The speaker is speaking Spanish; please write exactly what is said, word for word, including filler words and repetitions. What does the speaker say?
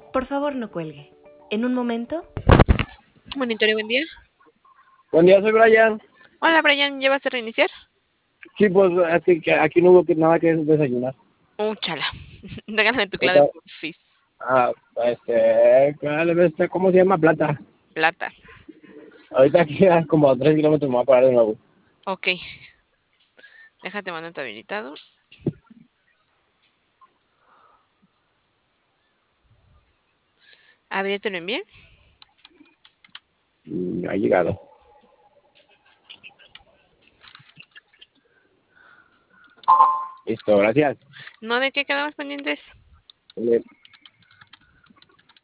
Por favor, no cuelgue. En un momento. Monitorio, buen día. Buen día, soy Brian. Hola, Brian, ¿ya vas a reiniciar? Sí, pues aquí, que aquí no hubo que- nada que desayunar. Uh, chala. Regálame tu clave, Ahorita- porfis. Ah, este, ¿cuál es este? ¿Cómo se llama? Plata. Plata. Ahorita queda como a tres kilómetros, me voy a parar de nuevo. Ok. Déjate mandar tu habilitado. A ver, ya te lo envié. Mm, ha llegado. Listo, gracias. ¿No de qué quedamos pendientes? Eh,